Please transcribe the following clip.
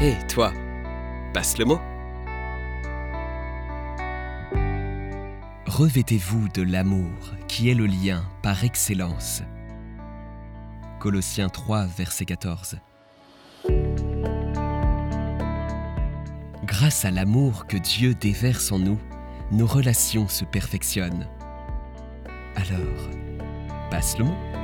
Hé, toi, passe le mot. Revêtez-vous de l'amour qui est le lien par excellence. Colossiens 3, verset 14. Grâce à l'amour que Dieu déverse en nous, nos relations se perfectionnent. Alors, passe le mot.